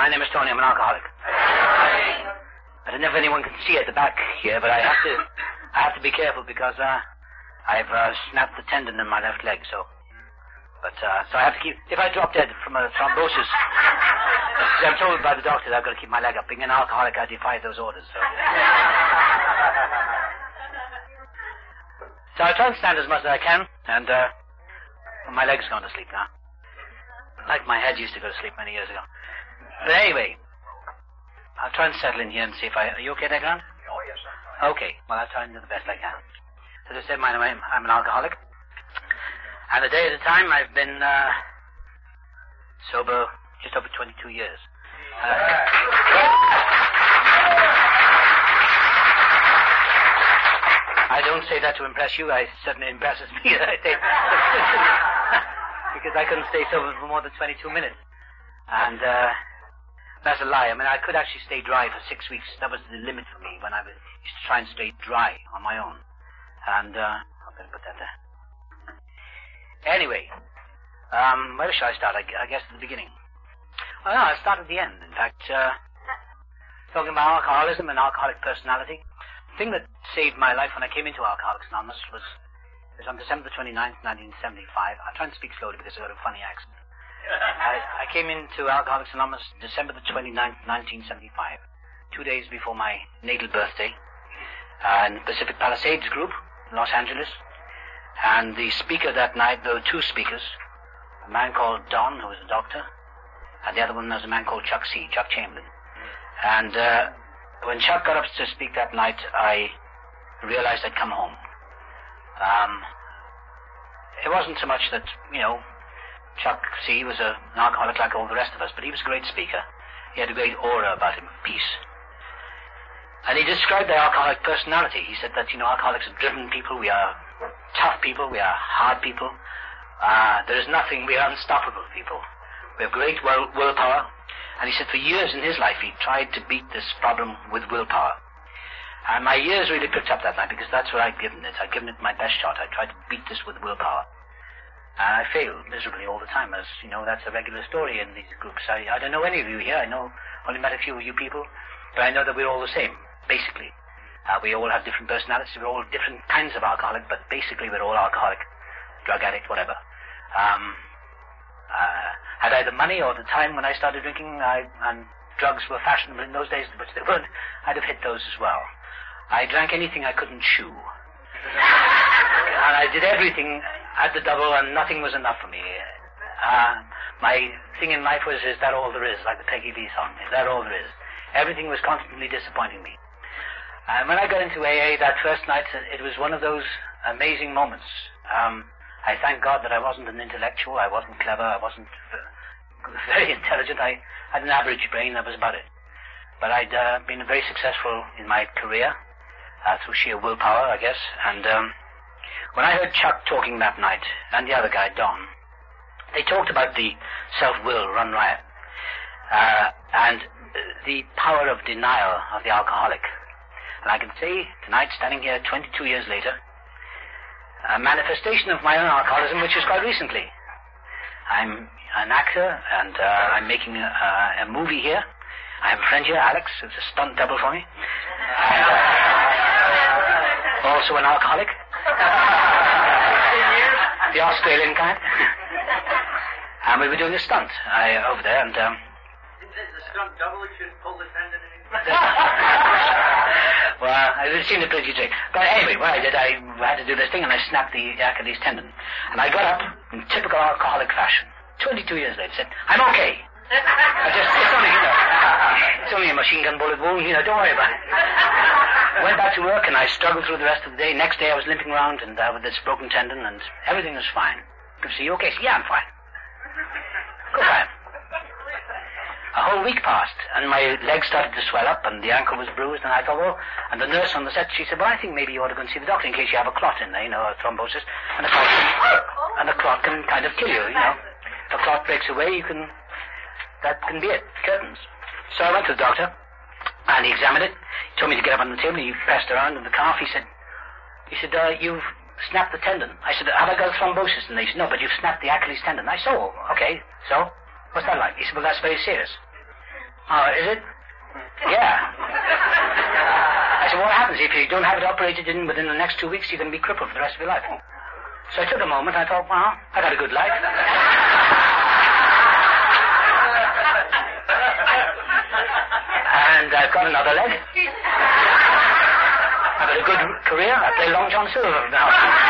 My name is Tony. I'm an alcoholic. I don't know if anyone can see at the back here, but I have to be careful because I've snapped the tendon in my left leg, so I have to keep. If I drop dead from a thrombosis, I'm told by the doctor that I've got to keep my leg up. Being an alcoholic, I defy those orders. So I try and stand as much as I can, and my leg's gone to sleep now. Like my head used to go to sleep many years ago. But anyway, I'll try and settle in here and see if Are you okay there, Grant? Oh, yes, sir. Okay, well, I'll try and do the best I can. As I said, my name, I'm an alcoholic. And a day at a time, I've been sober just over 22 years. I don't say that to impress you. It certainly impresses me that I say because I couldn't stay sober for more than 22 minutes. And that's a lie. I mean, I could actually stay dry for 6 weeks. That was the limit for me when I used to try and stay dry on my own. And I'm going to put that there. Anyway, where shall I start? I guess at the beginning. Oh, no, I'll start at the end. In fact, talking about alcoholism and alcoholic personality. The thing that saved my life when I came into Alcoholics Anonymous was on December the 29th, 1975. I'll try and speak slowly because I've got a funny accent. I came into Alcoholics Anonymous December the 29th, 1975, 2 days before my natal birthday, in the Pacific Palisades group, Los Angeles. And the speaker that night, there were two speakers, a man called Don, who was a doctor, and the other one was a man called Chuck Chamberlain. And when Chuck got up to speak that night, I realized I'd come home. It wasn't so much that, Chuck C. was an alcoholic like all the rest of us, but he was a great speaker. He had a great aura about him, peace. And he described the alcoholic personality. He said that, alcoholics are driven people, we are tough people, we are hard people. There is nothing, we are unstoppable people. We have great willpower. And he said for years in his life he tried to beat this problem with willpower. And my ears really picked up that night because that's what I'd given it. I'd given it my best shot. I tried to beat this with willpower. And I failed miserably all the time, as, that's a regular story in these groups. I don't know any of you here. I know only met a few of you people. But I know that we're all the same, basically. We all have different personalities. We're all different kinds of alcoholic, but basically we're all alcoholic, drug addict, whatever. Had I the money or the time when I started drinking, and drugs were fashionable in those days, which they weren't, I'd have hit those as well. I drank anything I couldn't chew. And I did everything at the double, and nothing was enough for me. My thing in life was, is that all there is, like the Peggy V song, is that all there is? Everything was constantly disappointing me. And when I got into AA that first night, it was one of those amazing moments. I thank God that I wasn't an intellectual, I wasn't clever, I wasn't very intelligent. I had an average brain, that was about it. But I'd been very successful in my career, through sheer willpower, I guess. And when I heard Chuck talking that night, and the other guy, Don, they talked about the self-will run riot, and the power of denial of the alcoholic. And I can say tonight, standing here 22 years later, a manifestation of my own alcoholism, which is quite recently. I'm an actor, and I'm making a movie here. I have a friend here, Alex, who's a stunt double for me. And, also an alcoholic. The Australian kind. And we were doing a stunt over there, and... the stunt double should pull the tendon in. Well, it seemed a pretty trick. But anyway, what I did, I had to do this thing, and I snapped the Achilles tendon. And I got up in typical alcoholic fashion. 22 years later, said, I'm okay. It's only a machine gun bullet wound, don't worry about it. Went back to work, and I struggled through the rest of the day. Next day, I was limping around and with this broken tendon, and everything was fine. So you okay? Yeah, I'm fine. Go fine. A whole week passed, and my leg started to swell up, and the ankle was bruised, and I thought, well, and the nurse on the set, she said, well, I think maybe you ought to go and see the doctor in case you have a clot in there, a thrombosis, and the clot can kind of kill you, If a clot breaks away, that can be it, curtains. So I went to the doctor, and he examined it. He told me to get up on the table. He passed around in the calf. He said, you've snapped the tendon. I said, have I got a thrombosis? And he said, no, but you've snapped the Achilles tendon. I said, oh, okay, so? What's that like? He said, well, that's very serious. Oh, is it? Yeah. I said, what happens if you don't have it operated in within the next 2 weeks? You're going to be crippled for the rest of your life. So I took a moment. I thought, well, I got a good life. And I've got another leg. I've got a good career. I play Long John Silver now.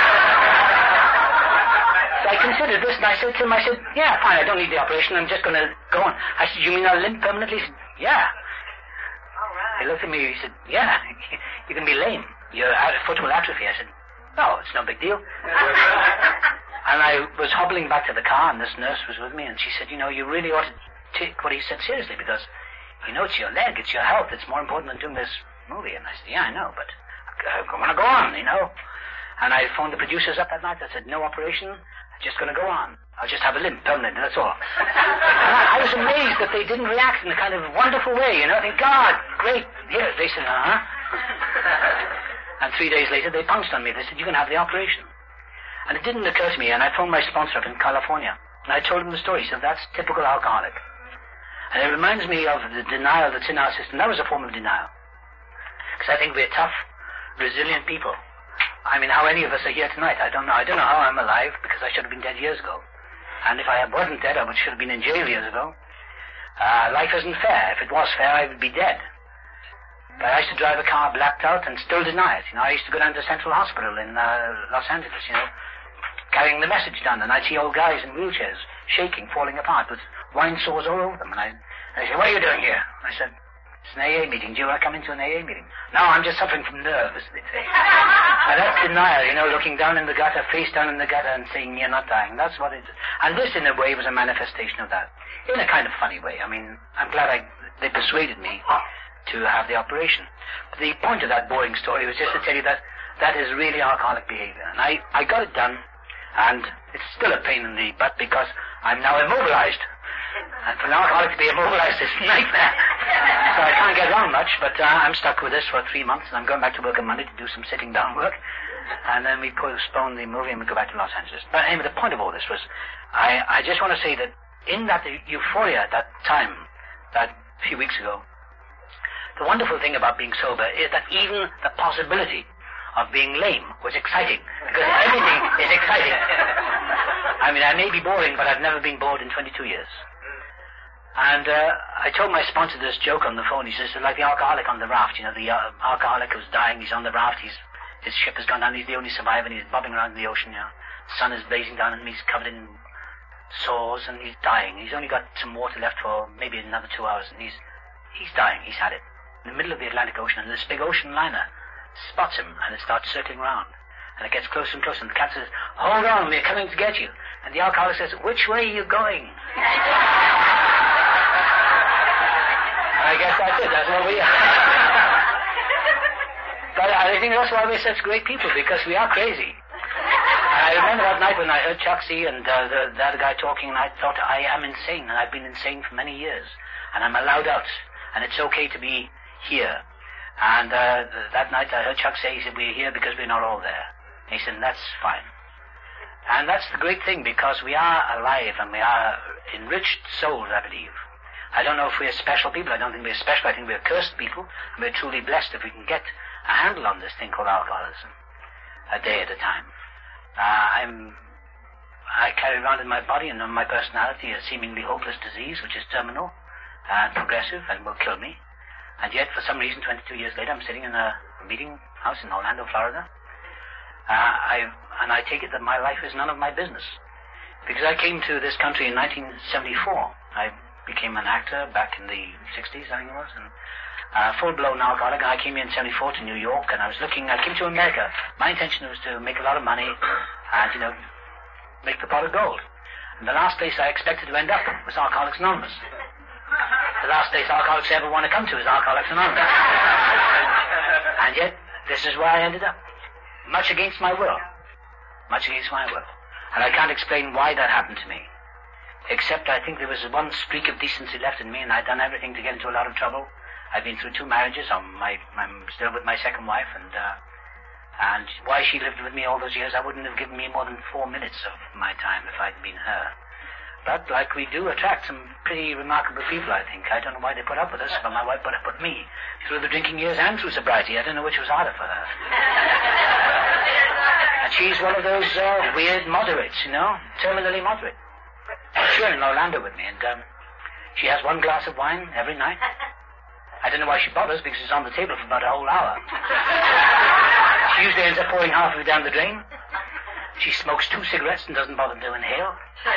So I considered this, and I said to him, yeah, fine, I don't need the operation. I'm just going to go on. I said, you mean I'll limp permanently? He said, yeah. He looked at me, he said, yeah, you can be lame. Your foot will atrophy. I said, no, it's no big deal. And I was hobbling back to the car, and this nurse was with me, and she said, you really ought to take what he said seriously, because, it's your leg, it's your health, it's more important than doing this movie. And I said, yeah, I know, but I want to go on, And I phoned the producers up that night. I said, no operation, I'm just going to go on. I'll just have a limp permanently, that's all. And I was amazed that they didn't react in a kind of wonderful way, Thank God, great. Here, they said, And 3 days later, they pounced on me. They said, you can have the operation. And it didn't occur to me, and I phoned my sponsor up in California. And I told him the story. He said, that's typical alcoholic. And it reminds me of the denial that's in our system. That was a form of denial. Because I think we're tough, resilient people. I mean, how any of us are here tonight, I don't know. I don't know how I'm alive, because I should have been dead years ago. And if I wasn't dead, I should have been in jail years ago. Life isn't fair. If it was fair, I would be dead. But I used to drive a car blacked out and still deny it. I used to go down to Central Hospital in Los Angeles, carrying the message down, and I'd see old guys in wheelchairs, shaking, falling apart, with wine sores all over them. And I said, what are you doing here? I said, it's an AA meeting. Do you want to come into an AA meeting? No, I'm just suffering from nerves, they say. And that's denial, looking down in the gutter, face down in the gutter, and saying, you're not dying. That's what it is. And this, in a way, was a manifestation of that. In a kind of funny way. I mean, I'm glad they persuaded me to have the operation. But the point of that boring story was just to tell you that that is really alcoholic behavior. And I got it done, and it's still a pain in the butt because I'm now immobilized. And for an alcoholic to be immobilized is a nightmare. So I can't get around much, but I'm stuck with this for 3 months, and I'm going back to work on Monday to do some sitting down work. And then we postpone the movie and we go back to Los Angeles. But anyway, the point of all this was, I just want to say that in that euphoria at that time, that few weeks ago, the wonderful thing about being sober is that even the possibility of being lame was exciting, because everything is exciting. I mean, I may be boring, but I've never been bored in 22 years. And I told my sponsor this joke on the phone. He says, it's like the alcoholic on the raft. The alcoholic who's dying, he's on the raft, his ship has gone down, he's the only survivor, and he's bobbing around in the ocean, The sun is blazing down on him, he's covered in sores, and he's dying. He's only got some water left for maybe another 2 hours, and he's dying, he's had it. In the middle of the Atlantic Ocean, and this big ocean liner spots him, and it starts circling around. And it gets closer and closer, and the captain says, hold on, we're coming to get you. And the alcoholic says, which way are you going? I guess that's it, that's what we are. But I think that's why we're such great people, because we are crazy. I remember that night when I heard Chuck C. and the other guy talking, and I thought, I am insane, and I've been insane for many years. And I'm allowed out, and it's okay to be here. And that night I heard Chuck say, he said, we're here because we're not all there. And he said, that's fine. And that's the great thing, because we are alive, and we are enriched souls, I believe. I don't know if we're special people. I don't think we're special. I think we're cursed people, and we're truly blessed if we can get a handle on this thing called alcoholism, a day at a time. I carry around in my body and in my personality a seemingly hopeless disease, which is terminal and progressive and will kill me. And yet, for some reason, 22 years later, I'm sitting in a meeting house in Orlando, Florida. And I take it that my life is none of my business. Because I came to this country in 1974. I became an actor back in the 60s, I think it was, and full-blown alcoholic. I came here in 74 to New York, and I came to America. My intention was to make a lot of money and, make the pot of gold. And the last place I expected to end up was Alcoholics Anonymous. The last place alcoholics ever want to come to is Alcoholics Anonymous. And yet, this is where I ended up. Much against my will. Much against my will. And I can't explain why that happened to me. Except I think there was one streak of decency left in me, and I'd done everything to get into a lot of trouble. I've been through 2 marriages. I'm still with my second wife, and why she lived with me all those years, I wouldn't have given me more than 4 minutes of my time if I'd been her. But, like we do, attract some pretty remarkable people, I think. I don't know why they put up with us, but my wife put up with me through the drinking years and through sobriety. I don't know which was harder for her. And she's one of those weird moderates, terminally moderate. She's here in Orlando with me, and she has one glass of wine every night. I don't know why she bothers, because it's on the table for about a whole hour. She usually ends up pouring half of it down the drain. She smokes 2 cigarettes and doesn't bother to inhale.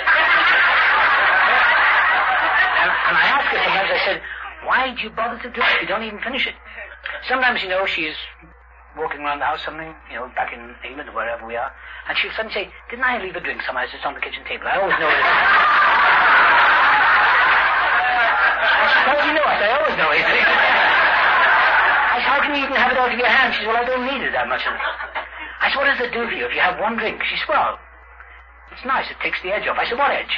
And I ask her sometimes, I said, why do you bother to drink if you don't even finish it? Sometimes, she's walking around the house, back in England or wherever we are, and she'll suddenly say, didn't I leave a drink somewhere? It's on the kitchen table. I always know it. I said, how do you know? I said, I always know it. I said, how can you even have it out of your hand? She said, well, I don't need it that much. I said, what does it do for you if you have one drink? She said, well, it's nice. It takes the edge off. I said, what edge?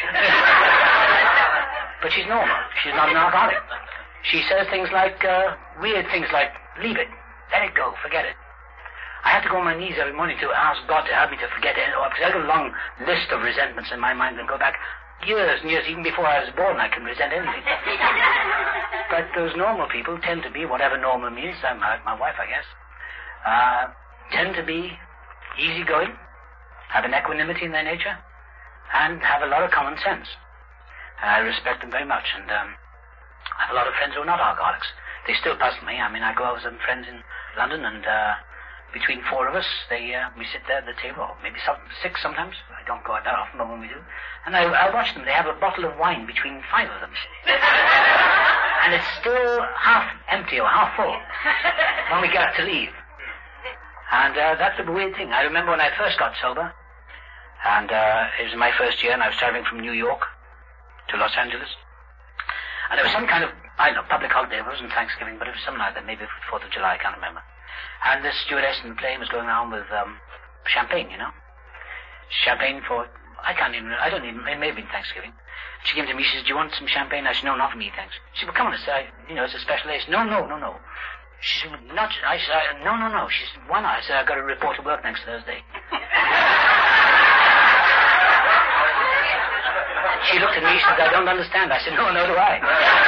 But she's normal. She's not an alcoholic. She says things like, weird things like, leave it. Let it go. Forget it. I have to go on my knees every morning to ask God to help me to forget it. Because I've got a long list of resentments in my mind and go back years and years. Even before I was born, I can resent anything. But those normal people tend to be, whatever normal means, my wife, I guess, tend to be easygoing, have an equanimity in their nature, and have a lot of common sense. I respect them very much, and I have a lot of friends who are not alcoholics. They still puzzle me. I mean, I go out with some friends in London, and between 4 of us, we sit there at the table, or maybe 6 sometimes. I don't go out that often, but when we do. And I watch them. They have a bottle of wine between 5 of them. And it's still half empty or half full when we get to leave. And that's a weird thing. I remember when I first got sober, and it was my first year, and I was traveling from New York to Los Angeles. And there was some kind of, public holiday. It wasn't Thanksgiving, but it was something like that, maybe 4th of July, I can't remember. And this stewardess in the plane was going around with champagne, Champagne for, it may have been Thanksgiving. She came to me, she said, do you want some champagne? I said, no, not for me, thanks. She said, well, come on, it's a special day. No. She said, not, I said, no. She said, why not? I said, I've got to report to work next Thursday. She looked at me, she said, I don't understand. I said, no, do I.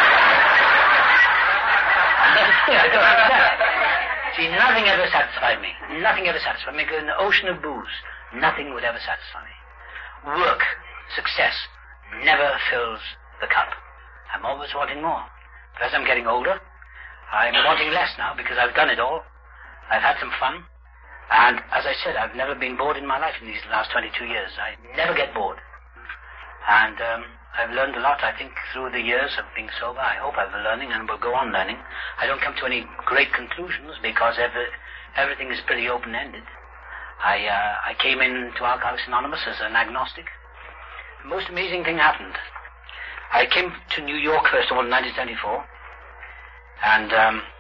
I don't understand. See, nothing ever satisfied me. Nothing ever satisfied me. In the ocean of booze, nothing would ever satisfy me. Work, success, never fills the cup. I'm always wanting more. But as I'm getting older, I'm wanting less now because I've done it all. I've had some fun. And as I said, I've never been bored in my life in these last 22 years. I never get bored. And I've learned a lot, I think, through the years of being sober. I hope I've been learning and will go on learning. I don't come to any great conclusions because everything is pretty open-ended. I came into Alcoholics Anonymous as an agnostic. The most amazing thing happened. I came to New York, first of all, in 1974. And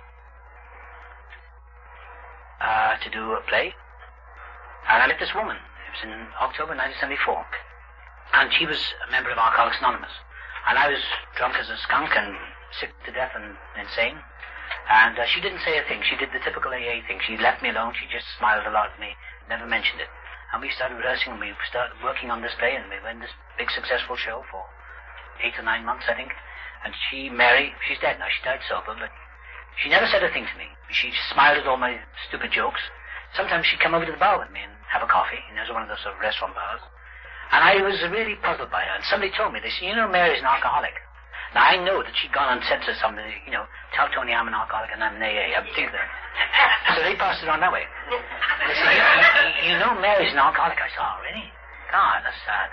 to do a play. And I met this woman. It was in October 1974. And she was a member of Alcoholics Anonymous. And I was drunk as a skunk and sick to death and insane. And she didn't say a thing. She did the typical AA thing. She left me alone. She just smiled a lot at me, never mentioned it. And we started rehearsing, and we started working on this play, and we were in this big successful show for 8 or 9 months, I think. And Mary, she's dead now. She died sober, but she never said a thing to me. She smiled at all my stupid jokes. Sometimes she'd come over to the bar with me and have a coffee. It was one of those sort of restaurant bars. And I was really puzzled by her. And somebody told me, they said, Mary's an alcoholic. Now, I know that she'd gone and said to somebody, tell Tony I'm an alcoholic and I'm an AA. I think that. So they passed it on that way. They said, Mary's an alcoholic. I said, oh, really? God, that's sad.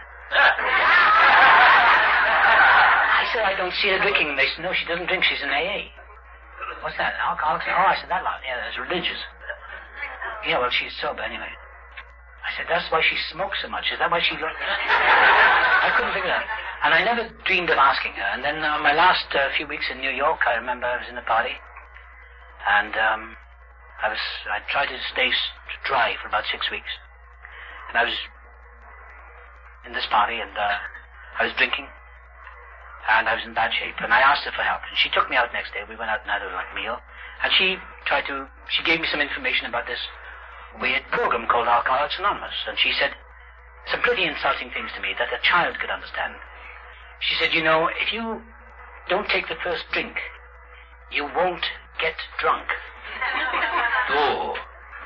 I said, I don't see her drinking. And they said, no, she doesn't drink. She's an AA. What's that, an alcoholic? Oh, I said, that lot. Yeah, that's religious. Yeah, well, she's sober anyway. I said, that's why she smokes so much. Is that why she... I couldn't figure it out. And I never dreamed of asking her. And then my last few weeks in New York, I remember I was in a party. And I tried to stay dry for about 6 weeks. And I was in this party, and I was drinking. And I was in bad shape. And I asked her for help. And she took me out next day. We went out and had a meal. And she gave me some information about this weird program called Alcoholics Anonymous. And she said some pretty insulting things to me that a child could understand. She said, you know, if you don't take the first drink, you won't get drunk. Oh.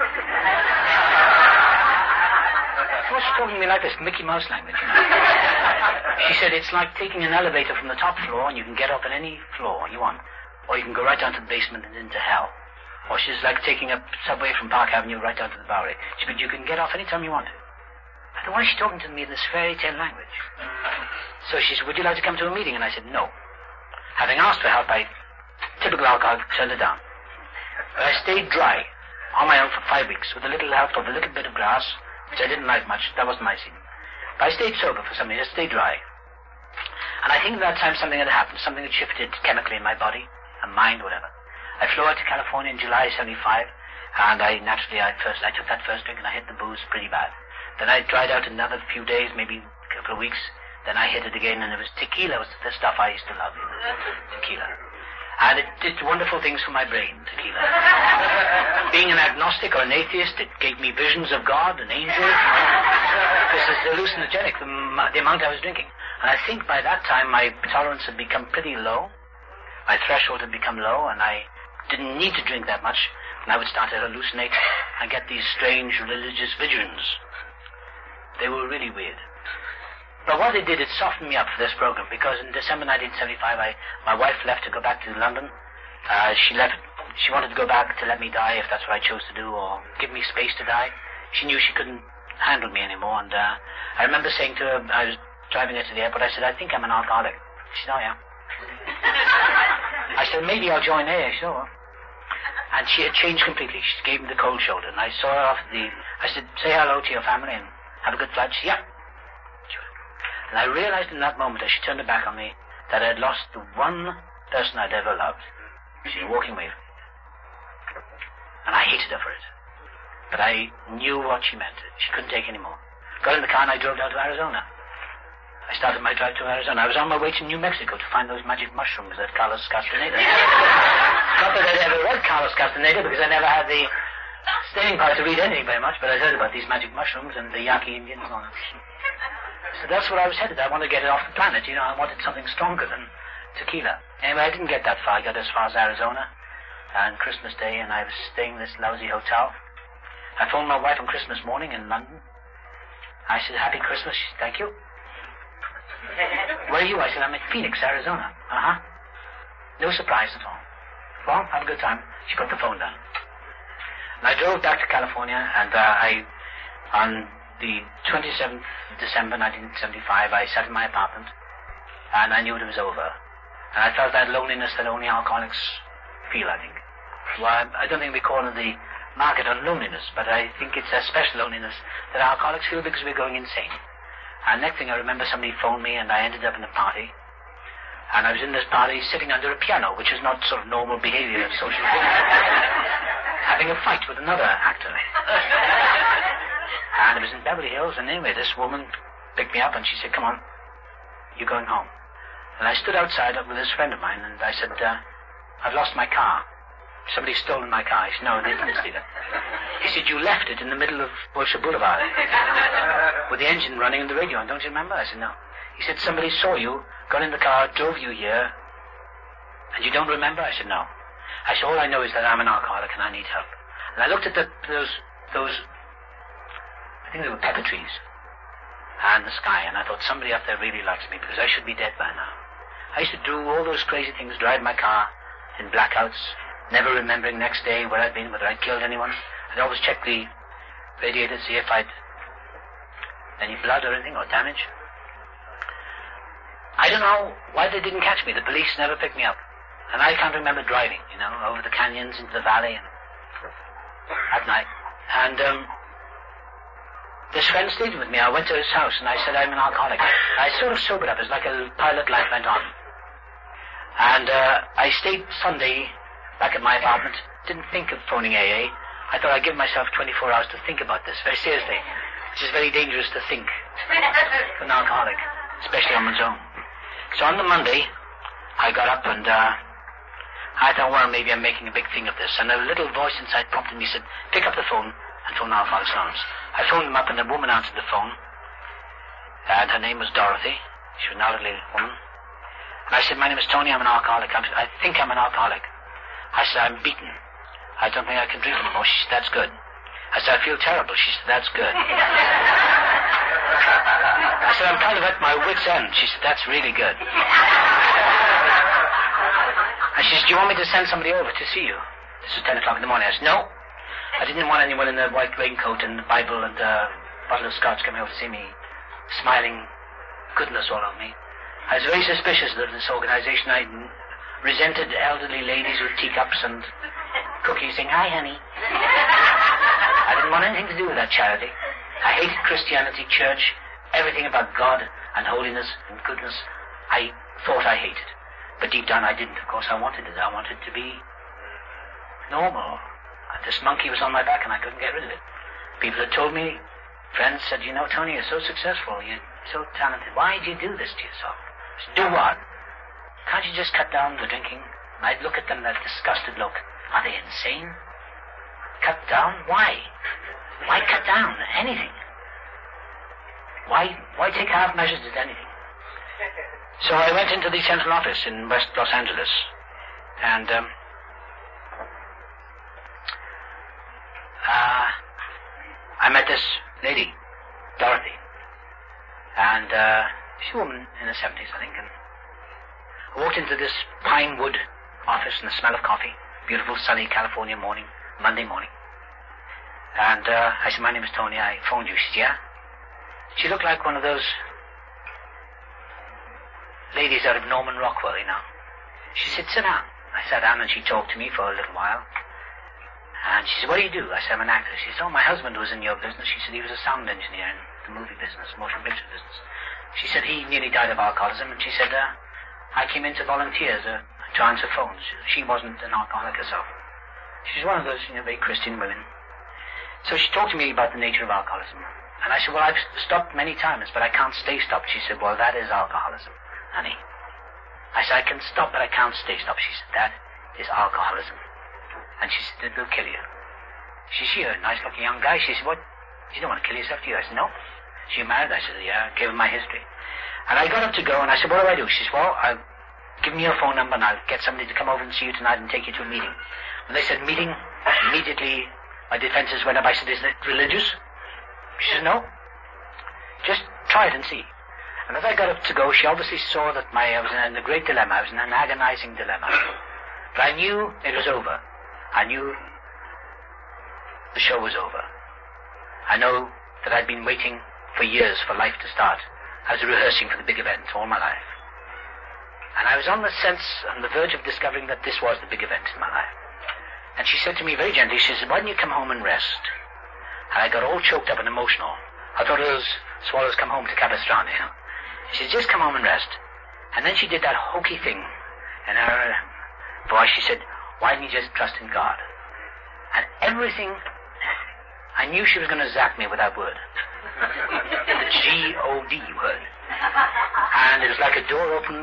What's she talking to me like this? Mickey Mouse language, you know. She said it's like taking an elevator from the top floor and you can get up on any floor you want. Or you can go right down to the basement and into hell. Or she's like taking a subway from Park Avenue right down to the Bowery. She said, you can get off any time you want. I said, why is she talking to me in this fairy tale language? So she said, would you like to come to a meeting? And I said, no. Having asked for help, typical alcoholic, turned it down. But I stayed dry on my own for 5 weeks with a little help of a little bit of grass, which I didn't like much. That wasn't my scene. But I stayed sober for some years, stayed dry. And I think at that time something had happened, something had shifted chemically in my body, and mind, whatever. I flew out to California in July 75, and I took that first drink and I hit the booze pretty bad. Then I dried out another few days, maybe a couple of weeks. Then I hit it again, and it was tequila was the stuff I used to love. Tequila. And it did wonderful things for my brain, tequila. Being an agnostic or an atheist, it gave me visions of God and angels. This is hallucinogenic, the amount I was drinking. And I think by that time my tolerance had become pretty low. My threshold had become low, and I didn't need to drink that much. And I would start to hallucinate and get these strange religious visions. They were really weird. But what it did, it softened me up for this program, because in December 1975, my wife left to go back to London. She wanted to go back to let me die if that's what I chose to do, or give me space to die. She knew she couldn't handle me anymore, and I remember saying to her, I was driving her to the airport, I said, I think I'm an alcoholic. She said, oh yeah. I said, maybe I'll join AA. She said, oh. And she had changed completely. She gave me the cold shoulder, and I saw her off I said, say hello to your family and have a good flight. She said, yeah. And I realized in that moment, as she turned her back on me, that I had lost the one person I'd ever loved. She was walking away. And I hated her for it. But I knew what she meant. She couldn't take any more. Got in the car and I drove down to Arizona. I started my drive to Arizona. I was on my way to New Mexico to find those magic mushrooms that Carlos Castaneda. Not that I'd ever read Carlos Castaneda, because I never had the staying power to read anything very much, but I heard about these magic mushrooms and the Yaqui Indians and all that. So that's where I was headed. I wanted to get it off the planet, you know. I wanted something stronger than tequila. Anyway, I didn't get that far. I got as far as Arizona and Christmas Day, and I was staying in this lousy hotel. I phoned my wife on Christmas morning in London. I said, happy Christmas. She said, thank you. Where are you? I said, I'm in Phoenix, Arizona. Uh-huh. No surprise at all. Well, have a good time. She put the phone down. And I drove back to California, and on the 27th of December 1975, I sat in my apartment, and I knew it was over. And I felt that loneliness that only alcoholics feel, I think. Well, I don't think we call it the market on loneliness, but I think it's a special loneliness that alcoholics feel because we're going insane. And next thing I remember, somebody phoned me, and I ended up in a party. And I was in this party sitting under a piano, which is not sort of normal behavior of social behavior. Having a fight with another actor. And it was in Beverly Hills, and anyway, this woman picked me up, and she said, come on, you're going home. And I stood outside with this friend of mine, and I said, I've lost my car. Somebody's stolen my car. He said, no, they didn't steal it. He said, you left it in the middle of Wilshire Boulevard with the engine running and the radio on, don't you remember? I said, no. He said, somebody saw you, got in the car, drove you here, and you don't remember? I said, no. I said, all I know is that I'm an alcoholic and I need help. And I looked at those I think they were pepper trees, and the sky, and I thought, somebody up there really likes me, because I should be dead by now. I used to do all those crazy things, drive my car in blackouts, never remembering next day where I'd been, whether I'd killed anyone. I'd always check the radiator to see if I'd any blood or anything, or damage. I don't know why they didn't catch me. The police never picked me up. And I can't remember driving, you know, over the canyons into the valley and at night. And this friend stayed with me. I went to his house and I said, I'm an alcoholic. I sort of sobered up. It was like a pilot light went on. And I stayed Sunday back at my apartment. Didn't think of phoning AA. I thought I'd give myself 24 hours to think about this, very seriously. Which is very dangerous to think for an alcoholic, especially on one's own. So on the Monday, I got up and I thought, well, maybe I'm making a big thing of this. And a little voice inside prompted me, said, pick up the phone and phone Alcoholics Anonymous. I phoned them up and the woman answered the phone. And her name was Dorothy. She was an elderly woman. And I said, my name is Tony, I'm an alcoholic. I think I'm an alcoholic. I said, I'm beaten. I don't think I can drink anymore. She said, that's good. I said, I feel terrible. She said, that's good. I said, I'm kind of at my wit's end. She said, that's really good. And she said, do you want me to send somebody over to see you? This was 10 o'clock in the morning. I said, no. I didn't want anyone in a white raincoat and the Bible and a bottle of scotch coming over to see me, smiling goodness all on me. I was very suspicious of this organization. I resented elderly ladies with teacups and cookies saying, hi, honey. I didn't want anything to do with that charity. I hated Christianity, church, everything about God and holiness and goodness. I thought I hated. But deep down I didn't. Of course, I wanted it. I wanted to be normal. This monkey was on my back and I couldn't get rid of it. People had told me, friends said, you know, Tony, you're so successful. You're so talented. Why do you do this to yourself? I said, do what? Can't you just cut down the drinking? And I'd look at them, that disgusted look. Are they insane? Cut down? Why? Why cut down anything? Why take half measures at anything? So I went into the central office in West Los Angeles, and I met this lady, Dorothy, and she's a woman in her 70s, I think, and I walked into this pine wood office and the smell of coffee, beautiful sunny California morning, Monday morning. And I said, my name is Tony, I phoned you. She said, yeah? She looked like one of those ladies out of Norman Rockwell, you know. She said, sit down. I sat down and she talked to me for a little while. And she said, what do you do? I said, I'm an actor. She said, oh, my husband was in your business. She said, he was a sound engineer in the movie business, motion picture business. She said, he nearly died of alcoholism. And she said, I came in to volunteer to answer phones. She wasn't an alcoholic herself. She's one of those, you know, very Christian women. So she talked to me about the nature of alcoholism. And I said, well, I've stopped many times, but I can't stay stopped. She said, well, that is alcoholism, honey. I said, I can stop, but I can't stay stopped. She said, that is alcoholism. And she said, it'll kill you. She said, you're a nice-looking young guy. She said, what? You don't want to kill yourself, do you? I said, no. She married? I said, yeah. I gave her my history. And I got up to go, and I said, what do I do? She said, well, I'll give me your phone number, and I'll get somebody to come over and see you tonight and take you to a meeting. When they said meeting, immediately my defenses went up. I said, is it religious? She said, no. Just try it and see. And as I got up to go, she obviously saw that I was in a great dilemma. I was in an agonizing dilemma. But I knew it was over. I knew the show was over. I know that I'd been waiting for years for life to start. I was rehearsing for the big event all my life. And I was on the verge of discovering that this was the big event in my life. And she said to me very gently, she said, why don't you come home and rest? And I got all choked up and emotional. I thought those swallows come home to Capistrano, you know. She said, just come home and rest. And then she did that hokey thing. In her voice, she said, why didn't you just trust in God? And everything, I knew she was going to zap me with that word. The G-O-D word. And it was like a door opened,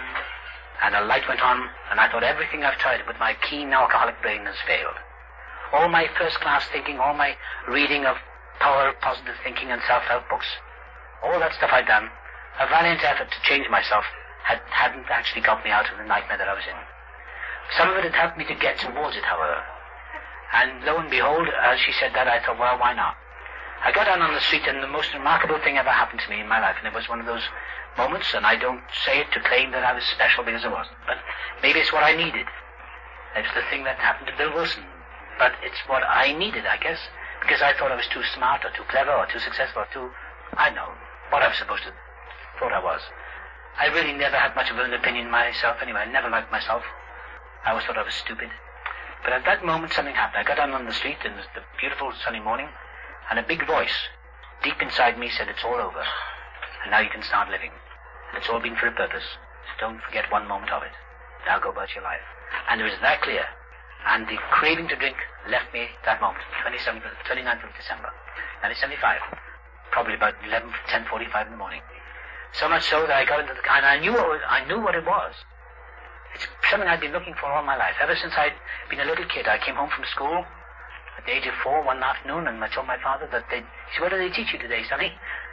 and a light went on, and I thought everything I've tried with my keen alcoholic brain has failed. All my first-class thinking, all my reading of power of positive thinking and self-help books, all that stuff I'd done, a valiant effort to change myself, hadn't actually got me out of the nightmare that I was in. Some of it had helped me to get towards it, however. And lo and behold, as she said that, I thought, well, why not? I got down on the street, and the most remarkable thing ever happened to me in my life, and it was one of those moments, and I don't say it to claim that I was special because I wasn't, but maybe it's what I needed. It's the thing that happened to Bill Wilson, but it's what I needed, I guess, because I thought I was too smart or too clever or too successful or too, I don't know, what I was supposed to thought I was. I really never had much of an opinion myself anyway. I never liked myself. I always thought I was stupid. But at that moment something happened. I got down on the street in the beautiful sunny morning, and a big voice deep inside me said, it's all over. And now you can start living. And it's all been for a purpose. So don't forget one moment of it. Now go about your life. And it was that clear. And the craving to drink left me that moment, 29th of December, 1975. Probably about 10:45 in the morning. So much so that I got into the car, and I knew what it was. It's something I'd been looking for all my life. Ever since I'd been a little kid, I came home from school at the age of 4 one afternoon, and I told my father that he said, what do they teach you today, sonny?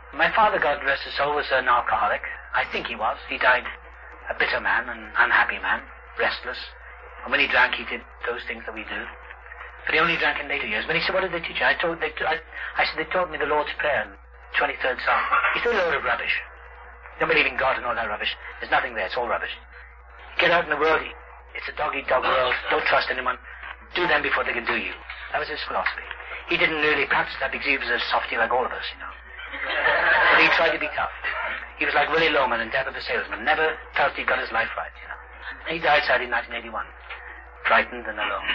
My father, God rest his soul, was an alcoholic. I think he was. He died a bitter man, an unhappy man, restless. And when he drank, he did those things that we do. But he only drank in later years. When he said, what did they teach you? I said, they taught me the Lord's Prayer in 23rd Psalm. He said a load of rubbish. Don't believe in God and all that rubbish. There's nothing there. It's all rubbish. Get out in the world. It's a dog-eat-dog world. Don't trust anyone. Do them before they can do you. That was his philosophy. He didn't really practice that because he was a softy like all of us, you know. But he tried to be tough. He was like Willie Loman in Death of a Salesman. Never felt he got his life right, you know. He died sadly in 1981. Frightened and alone.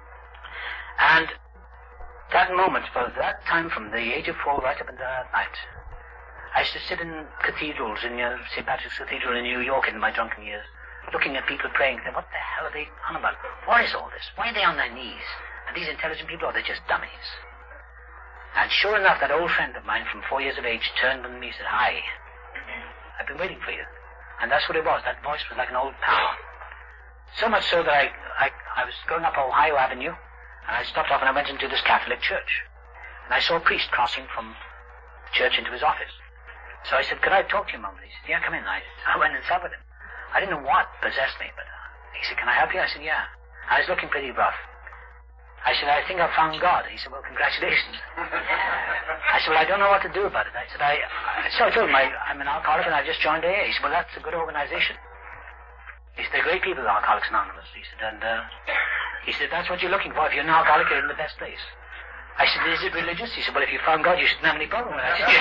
And that moment, for that time from the age of 4 right up until that night, I used to sit in cathedrals, in St. Patrick's Cathedral in New York in my drunken years, looking at people praying, thinking, what the hell are they on about? What is all this? Why are they on their knees? Are these intelligent people or are they just dummies? And sure enough, that old friend of mine from 4 years of age turned on me and said, hi, I've been waiting for you. And that's what it was. That voice was like an old pal. So much so that I was going up Ohio Avenue, and I stopped off and I went into this Catholic church. And I saw a priest crossing from the church into his office. So I said, could I talk to you a moment? He said, yeah, come in. I went and sat with him. I didn't know what possessed me, but he said, can I help you? I said, yeah. I was looking pretty rough. I said, I think I've found God. He said, well, congratulations. I said, well, I don't know what to do about it. I said, so I told him I'm an alcoholic and I just joined AA. He said, well, that's a good organization. He said, they're great people, Alcoholics Anonymous. He said, and he said, that's what you're looking for. If you're an alcoholic, you're in the best place. I said, is it religious? He said, well, if you found God, you shouldn't have any problem with it. I said,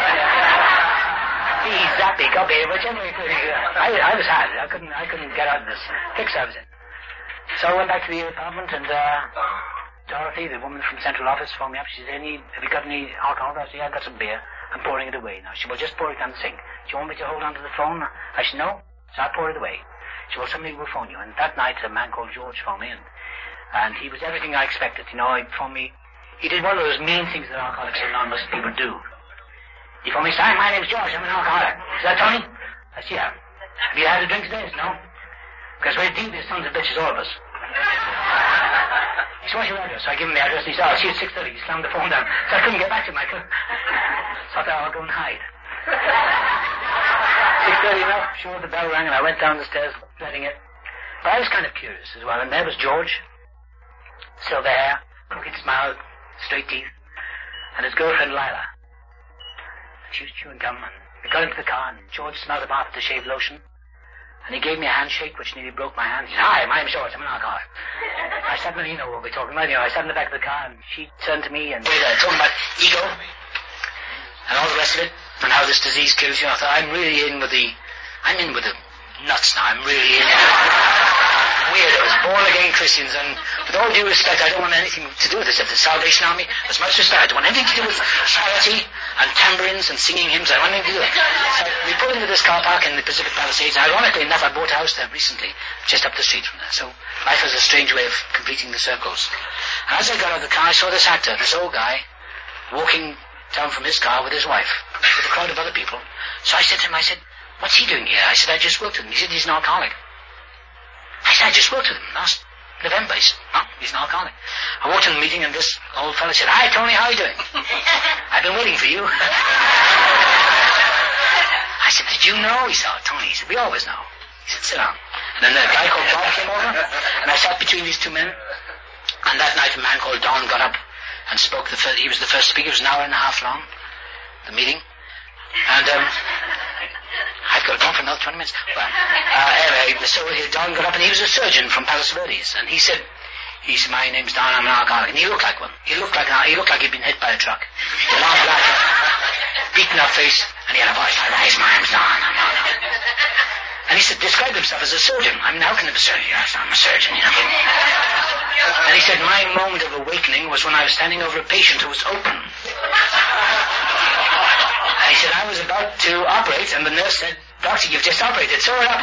he's that big up here, but anyway, I was hard. I couldn't get out of this fix I was in. So I went back to the apartment and, Dorothy, the woman from central office, phoned me up. She said, have you got any alcohol? I said, yeah, I've got some beer. I'm pouring it away now. She said, well, just pour it down the sink. Do you want me to hold on to the phone? I said, no. So I poured it away. She said, well, somebody will phone you. And that night, a man called George phoned me, and he was everything I expected. You know, he phoned me. He did one of those mean things that Alcoholics Anonymous people do. He phoned me, hi, my name's George. I'm an alcoholic. Is that Tony? I said, yeah. Have you had a drink today? No. Because we're devious sons of bitches, all of us. He said, what's your address? So I give him the address, and he said, I'll see you at 6:30. He slammed the phone down. So I couldn't get back to him. So I thought, I'll go and hide. 6:30 enough, sure, the bell rang, and I went down the stairs, letting it. But I was kind of curious as well, and there was George. Silver hair, crooked smile, straight teeth, and his girlfriend, Lila. She was chewing gum, and we got into the car, and George smelled the bath of the shave lotion. And he gave me a handshake, which nearly broke my hand. He said, hi, my name's George, I'm an alcoholic. I sat in the, you know what we're talking about, I sat in the back of the car, and she turned to me and talking about ego, and all the rest of it, and how this disease kills you. I thought, I'm in with the nuts now, I'm really in weirdos, born-again Christians, and with all due respect, I don't want anything to do with this. If the Salvation Army, as much respect, I don't want anything to do with charity and tambourines and singing hymns. I don't want anything to do with it. So we pulled into this car park in the Pacific Palisades. Ironically enough, I bought a house there recently, just up the street from there. So life has a strange way of completing the circles. And as I got out of the car, I saw this actor, this old guy, walking down from his car with his wife, with a crowd of other people. So I said to him, what's he doing here? I said, I just worked with him. He said, he's an alcoholic. I said, I just worked with him last November. He said, no, he's an alcoholic. I walked in the meeting and this old fella said, hi, Tony, how are you doing? I've been waiting for you. I said, did you know? He said, oh, Tony. He said, we always know. He said, sit down. And then a guy called Bob came over, and I sat between these two men. And that night a man called Don got up and spoke. He was the first speaker. It was an hour and a half long, the meeting. And I've got to go for another 20 minutes. Well, anyway, so Don got up, and he was a surgeon from Palos Verdes, and he said, my name's Don, I'm an alcoholic. And he looked like one. He looked like he'd been hit by a truck. Long black hair, beaten up face, and he had a voice like, my name's Don, I'm an alcoholic. And he said, describe himself as a surgeon. I mean, how can he be a surgeon? Yes, I'm a surgeon, you know. And he said, my moment of awakening was when I was standing over a patient who was open. He said, I was about to operate, and the nurse said, doctor, you've just operated, so we're up.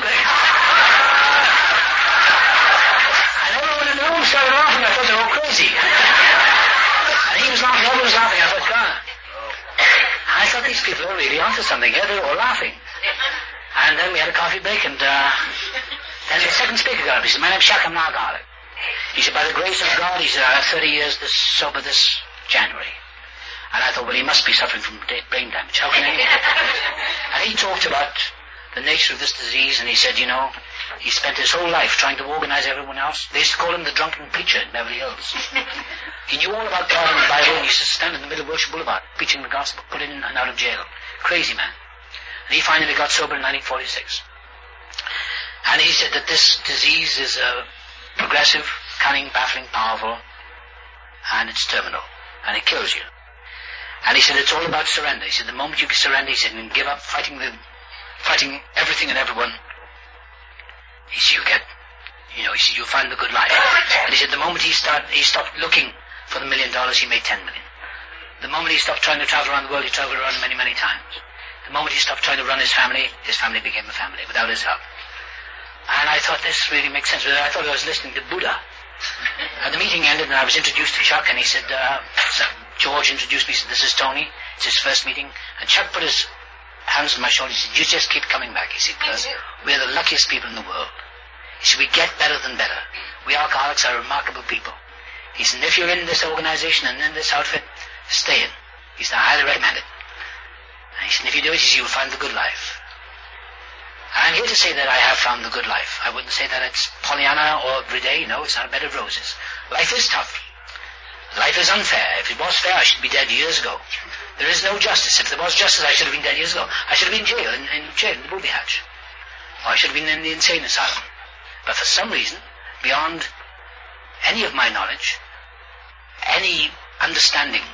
And everyone in the room started laughing. I thought they were all crazy. And he was laughing, everyone was laughing. I thought, God. I thought these people are really onto something here. They were all laughing. And then we had a coffee break, and then the second speaker got up. He said, my name's Chuck, I'm an alcoholic. He said, by the grace of God, he said, I have 30 years sober this January. And I thought, well, he must be suffering from brain damage. How can anyone? And he talked about the nature of this disease, and he said, he spent his whole life trying to organize everyone else. They used to call him the drunken preacher in Beverly Hills. He knew all about God and the Bible, and he used to stand in the middle of Wilshire Boulevard preaching the gospel, put in and out of jail. Crazy man. And he finally got sober in 1946. And he said that this disease is progressive, cunning, baffling, powerful, and it's terminal, and it kills you. And he said it's all about surrender. He said the moment you surrender, he said, and give up fighting everything and everyone, he said you'll find the good life. And he said the moment he stopped looking for the $1 million, he made 10 million. The moment he stopped trying to travel around the world, he traveled around many, many times. The moment he stopped trying to run his family became a family without his help. And I thought this really makes sense. I thought I was listening to Buddha. And the meeting ended, and I was introduced to Chuck, and he said, George introduced me, he said, this is Tony. It's his first meeting. And Chuck put his hands on my shoulder. He said, you just keep coming back. He said, because we're the luckiest people in the world. He said, we get better than better. We alcoholics are remarkable people. He said, if you're in this organization and in this outfit, stay in. He said, I highly recommend it. And he said, if you do it, he said, you'll find the good life. I'm here to say that I have found the good life. I wouldn't say that it's Pollyanna or every day. No, it's not a bed of roses. Life is tough. Life is unfair. If it was fair, I should be dead years ago. There is no justice. If there was justice, I should have been dead years ago. I should have been in jail, in the booby hatch. Or I should have been in the insane asylum. But for some reason, beyond any of my knowledge, any understanding,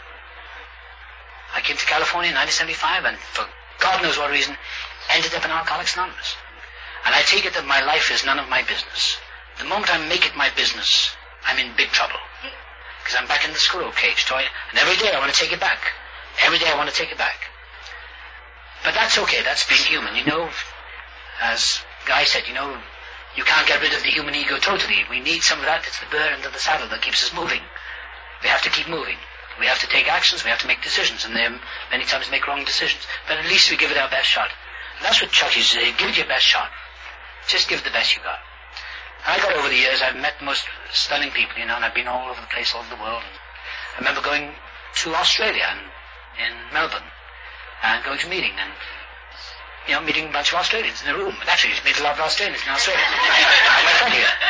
I came to California in 1975, and for God knows what reason, ended up in Alcoholics Anonymous. And I take it that my life is none of my business. The moment I make it my business, I'm in big trouble. Because I'm back in the squirrel cage toy, and every day I want to take it back. Every day I want to take it back. But that's okay, that's being human. As Guy said, you can't get rid of the human ego totally. We need some of that. It's the burr under the saddle that keeps us moving. We have to keep moving. We have to take actions, we have to make decisions, and then many times make wrong decisions. But at least we give it our best shot. And that's what Chuck used to say, give it your best shot. Just give it the best you got. And I got over the years, I've met the most stunning people, and I've been all over the place, all over the world. I remember going to Australia, and in Melbourne, and going to a meeting, and, meeting a bunch of Australians in a room. And actually, he's made a lot of Australians in Australia. I'm my friend here.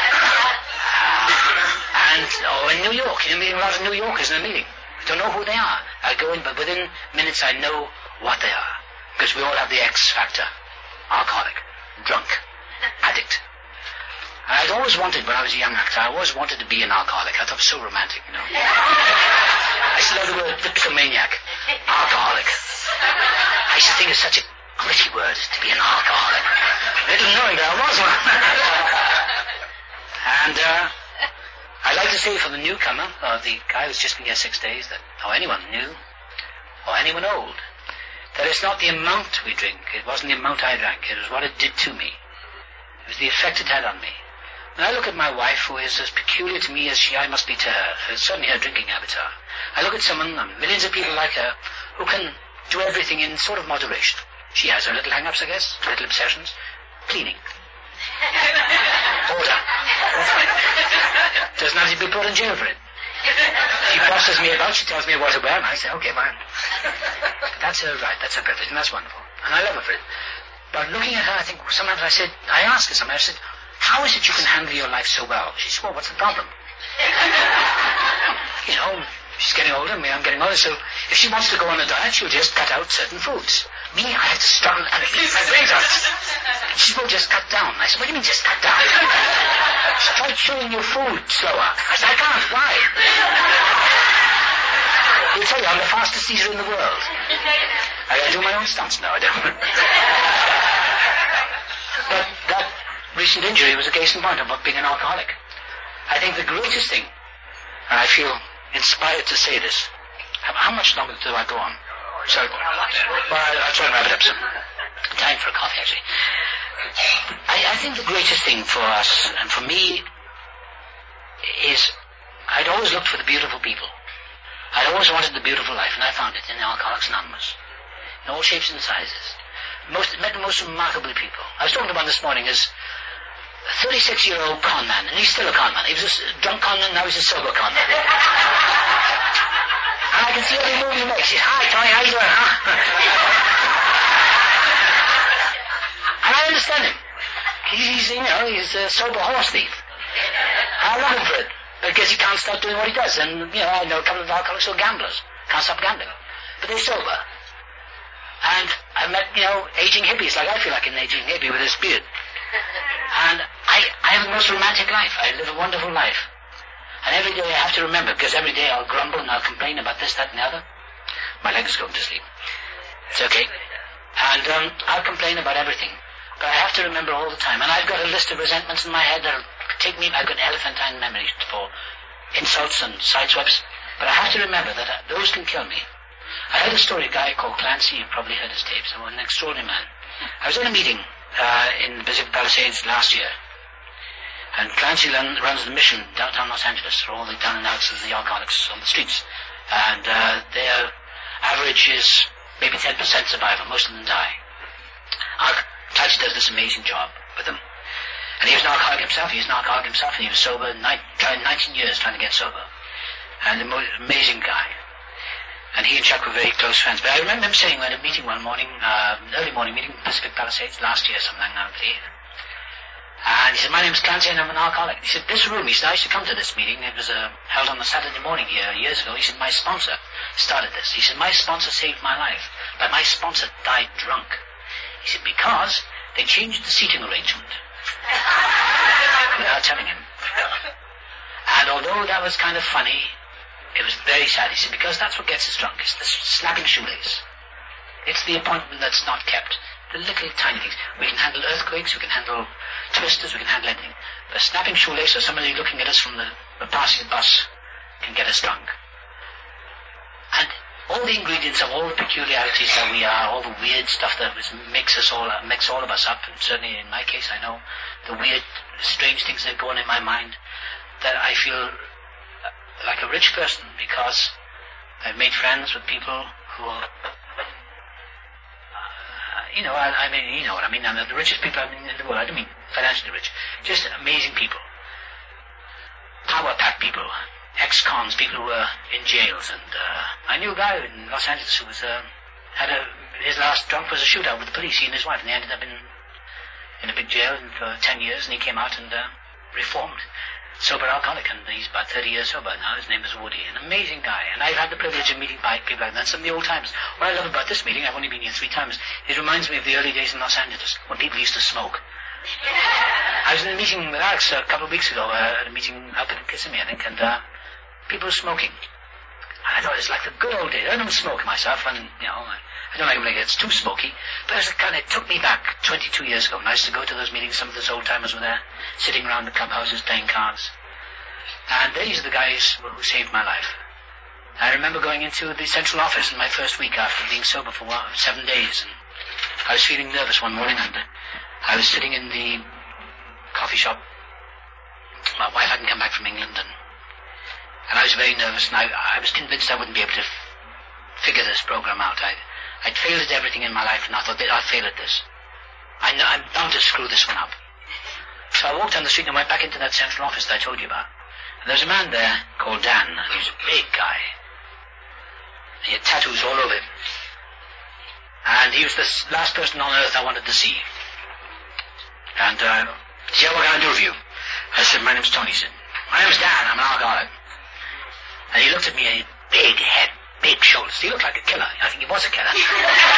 In New York, meeting a lot of New Yorkers in a meeting. I don't know who they are. I go in, but within minutes I know what they are. Because we all have the X factor. Alcoholic, drunk, addict. And I'd always wanted, when I was a young actor, I always wanted to be an alcoholic. I thought it was so romantic, I used to love the word dipsomaniac. Alcoholic. I used to think it's such a gritty word to be an alcoholic. Little knowing that I was one. And I like to say for the newcomer, or the guy who's just been here 6 days, or anyone new, or anyone old, that it's not the amount we drink. It wasn't the amount I drank. It was what it did to me. It was the effect it had on me. When I look at my wife, who is as peculiar to me as I must be to her, certainly her drinking habits are, I look at someone, millions of people like her, who can do everything in sort of moderation. She has her little hang-ups, I guess, little obsessions. Cleaning. Order. Doesn't have to be put in jail for it. She bosses me about, she tells me what to wear, and I say, okay, fine. That's her right, that's her privilege, and that's wonderful. And I love her for it. But looking at her, I think sometimes I asked her something, I said, how is it you can handle your life so well? She said, well, what's the problem? She's getting older, me, I'm getting older, so if she wants to go on a diet, she'll just cut out certain foods. Me, I have to struggle and eat my brains out. She will just cut down. I said, what do you mean just cut down? Try chewing your food slower. I said, I can't. Why? I'll tell you, I'm the fastest eater in the world. I do my own stunts now, I don't. But that recent injury was a case in point about being an alcoholic. I think the greatest thing, and I feel inspired to say this, how much longer do I go on? Sorry. Well, I'll try and wrap it up soon. Time for a coffee, actually. I think the greatest thing for us, and for me, is I'd always looked for the beautiful people. I'd always wanted the beautiful life, and I found it in Alcoholics Anonymous. In all shapes and sizes. Met the most remarkable people. I was talking to one this morning, is a 36-year-old con man, and he's still a con man. He was a drunk con man, now he's a sober con man. And I I can see every move he makes. He says, "Hi, Tony, how you doing, huh?" And I understand him. He's a sober horse thief. I love him for it, because he can't stop doing what he does. And, I know a couple of alcoholics who are gamblers. Can't stop gambling. But they're sober. And I've met, aging hippies, like I feel like an aging hippie with his beard. And I have the most romantic life. I live a wonderful life. And every day I have to remember, because every day I'll grumble and I'll complain about this, that, and the other. My leg is going to sleep. It's okay. And I'll complain about everything. But I have to remember all the time. And I've got a list of resentments in my head that'll take me, I've got elephantine memory for insults and sideswipes. But I have to remember that those can kill me. I heard a story, a guy called Clancy, you probably heard his tapes, an extraordinary man. I was in a meeting in Pacific Palisades last year. And Clancy runs the mission downtown Los Angeles for all the down and outs and the alcoholics on the streets. And their average is maybe 10% survival. Most of them die. Clancy does this amazing job with them. And he was an alcoholic himself. And he was sober, 19 years trying to get sober. And an amazing guy. And he and Chuck were very close friends. But I remember him saying, we had a meeting one morning, early morning meeting in Pacific Palisades last year, something like that, I believe. And he said, my name's Clancy and I'm an alcoholic. He said, this room, he said, I used to come to this meeting. It was held on a Saturday morning here years ago. He said, my sponsor started this. He said, my sponsor saved my life. But my sponsor died drunk. He said, because they changed the seating arrangement. Without telling him. And although that was kind of funny, it was very sad. He said, because that's what gets us drunk. It's the snapping shoelace. It's the appointment that's not kept. The little tiny things. We can handle earthquakes, we can handle twisters, we can handle anything. But a snapping shoelace or somebody looking at us from the passing bus can get us drunk. And all the ingredients of all the peculiarities that we are, all the weird stuff that makes all of us up, and certainly in my case I know the weird, strange things that go on in my mind, that I feel like a rich person because I've made friends with people who are, I mean, you know what I mean. I'm the richest people in the world. I don't mean financially rich. Just amazing people. Power-packed people. Ex-cons, people who were in jails. And I knew a guy in Los Angeles who was, his last drunk was a shootout with the police, he and his wife. And they ended up in a big jail for 10 years. And he came out and reformed. Sober alcoholic, and he's about 30 years sober now. His name is Woody, an amazing guy. And I've had the privilege of meeting people like that, some of the old times. What I love about this meeting, I've only been here 3 times, it reminds me of the early days in Los Angeles, when people used to smoke. I was in a meeting with Alex a couple of weeks ago, at a meeting up in Kissimmee, I think, and people were smoking. And I thought it was like the good old days. I don't smoke myself, and, I don't like it when it gets too smoky, but it took me back 22 years ago, and I used to go to those meetings. Some of those old-timers were there, sitting around the clubhouses playing cards. And these are the guys who saved my life. I remember going into the central office in my first week after being sober for 7 days, and I was feeling nervous one morning, and I was sitting in the coffee shop. My wife hadn't come back from England, and I was very nervous, and I was convinced I wouldn't be able to figure this program out. I'd failed at everything in my life, and I thought, I'll fail at this. I'm bound to screw this one up. So I walked down the street and went back into that central office that I told you about. And there was a man there called Dan. He was a big guy. He had tattoos all over him. And he was the last person on earth I wanted to see. And he said, what can I do for you? I said, my name's Tony. He said, my name's Dan. I'm an alcoholic. And he looked at me, and big head, big shoulders. He looked like a killer. I think he was a killer. He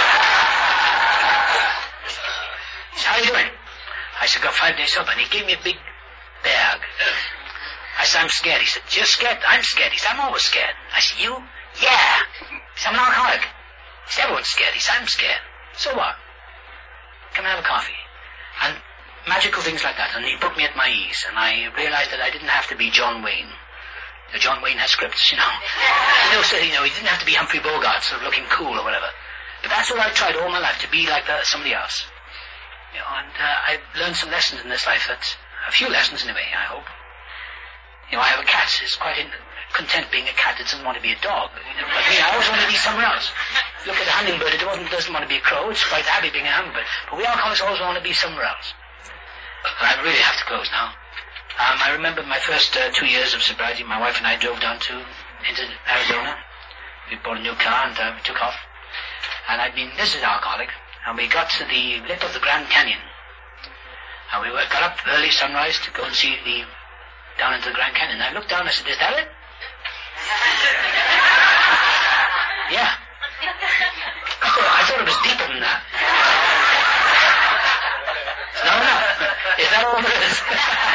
said, how are you doing? I said, got 5 days sober. And he gave me a big bag. I said, I'm scared. He said, you're scared? I'm scared. He said, I'm always scared. I said, you? Yeah. He said, I'm an alcoholic. He said, everyone's scared. He said, I'm scared. So what? Come and have a coffee. And magical things like that. And he put me at my ease. And I realized that I didn't have to be John Wayne. John Wayne has scripts, So, he didn't have to be Humphrey Bogart, sort of looking cool or whatever. But that's what I tried all my life, to be like somebody else. And I learned some lessons in this life, a few lessons anyway, I hope. I have a cat. It's quite content being a cat. It doesn't want to be a dog. But I always want to be somewhere else. Look at a hummingbird. It doesn't want to be a crow. It's quite happy being a hummingbird. But we alcoholics always want to be somewhere else. And I really have to close now. I remember my first 2 years of sobriety. My wife and I drove down into Arizona. We bought a new car and we took off. And this is alcoholic, and we got to the lip of the Grand Canyon. And we got up early sunrise to go and see down into the Grand Canyon. And I looked down and I said, is that it? Yeah. I thought it was deeper than that. No. Is that all there is?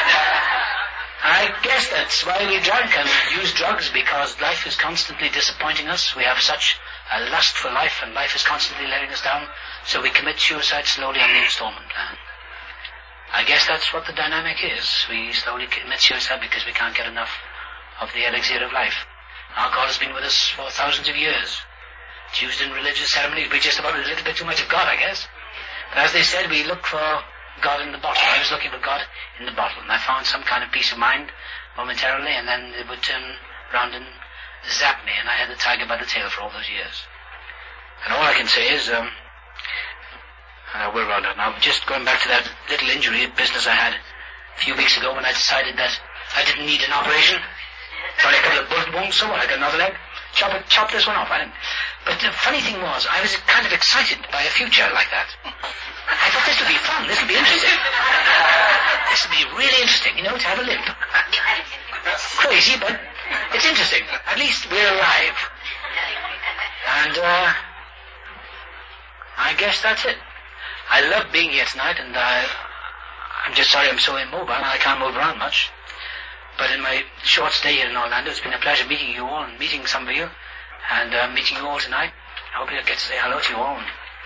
I guess that's why we drink and use drugs, because life is constantly disappointing us. We have such a lust for life, and life is constantly letting us down, so we commit suicide slowly on the installment plan. I guess that's what the dynamic is. We slowly commit suicide because we can't get enough of the elixir of life. Alcohol has been with us for thousands of years. It's used in religious ceremonies. We just about a little bit too much of God, I guess. But as they said, we look for God in the bottle. I was looking for God in the bottle, and I found some kind of peace of mind momentarily, and then it would turn round and zap me, and I had the tiger by the tail for all those years. And all I can say is, we'll round up now. Just going back to that little injury business I had a few weeks ago when I decided that I didn't need an operation. Got a couple of bullet wounds, so what? I got another leg. Chop this one off. But the funny thing was, I was kind of excited by a future like that. I thought this would be fun. This would be interesting. This would be really interesting, to have a limp. Crazy, but it's interesting. At least we're alive. And I guess that's it. I love being here tonight, and I'm just sorry I'm so immobile and I can't move around much. But in my short stay here in Orlando, it's been a pleasure meeting you all and meeting some of you, and meeting you all tonight. I hope I get to say hello to you all. And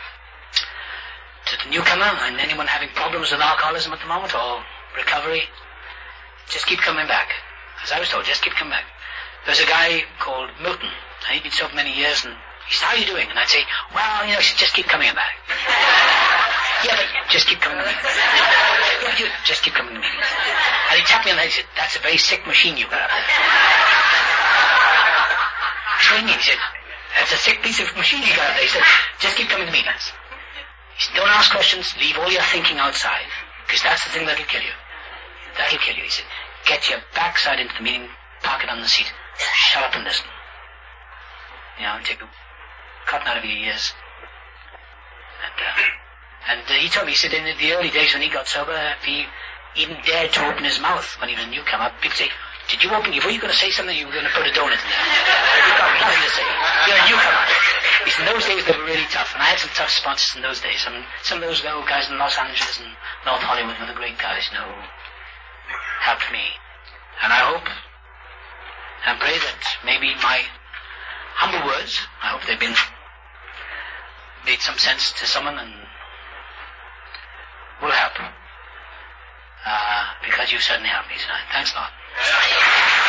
to the newcomer and anyone having problems with alcoholism at the moment or recovery, just keep coming back. As I was told, just keep coming back. There's a guy called Milton, and he'd been sober many years, and he said, how are you doing? And I'd say, well, just keep coming back. Yeah, but just keep coming to meetings. Yeah, just keep coming to meetings. And he tapped me on the head and said, that's a very sick machine you got up there. Training, he said, that's a sick piece of machine you got up there. He said, just keep coming to meetings. He said, don't ask questions, leave all your thinking outside, because that's the thing that'll kill you. That'll kill you. He said, get your backside into the meeting, park it on the seat, shut up and listen. Take the cotton out of your ears. And he told me, he said, in the early days when he got sober, if he even dared to open his mouth when he was a newcomer, people say, did you open, were you going to say something, you were going to put a donut in there? You've got nothing to say. You're a newcomer. He said, in those days they were really tough, and I had some tough sponsors in those days. Some of those old guys in Los Angeles and North Hollywood were the great guys, who helped me. And I hope and pray that maybe my humble words, I hope they've made some sense to someone and will help. Because you certainly helped me tonight. Thanks a lot.